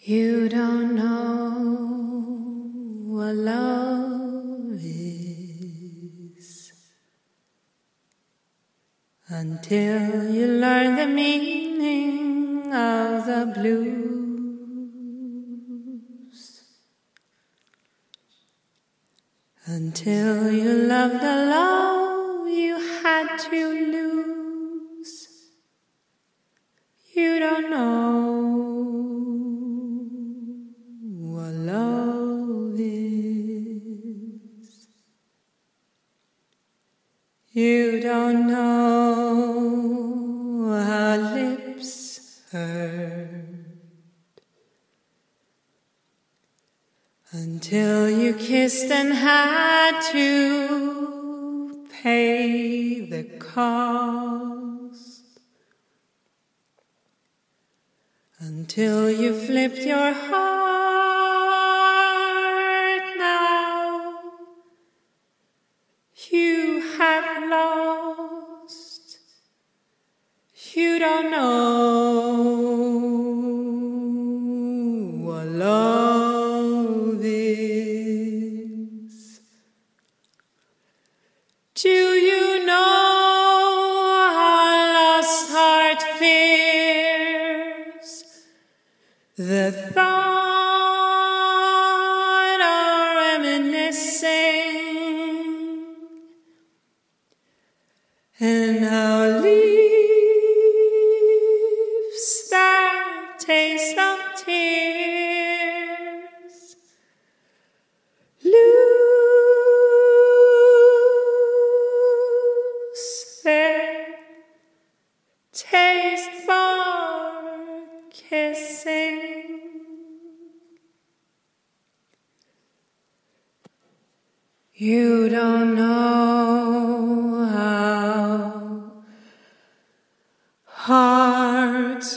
You don't know what love is until you learn the meaning of the blues, until you love the love you had to lose. You don't know what love is. You don't know how lips hurt until you kissed and had to pay the cost, until you flipped your heart. Now you have lost. You don't know what love is. Do you know how lost heart fears the thought of reminiscing, and how leaves that taste of tears lose their taste for kissing? You don't know how hearts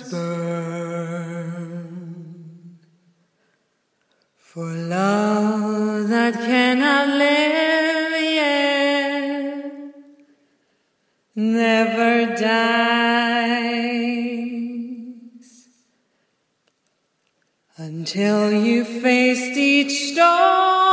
burn for love that cannot live yet, never dies, until you faced each storm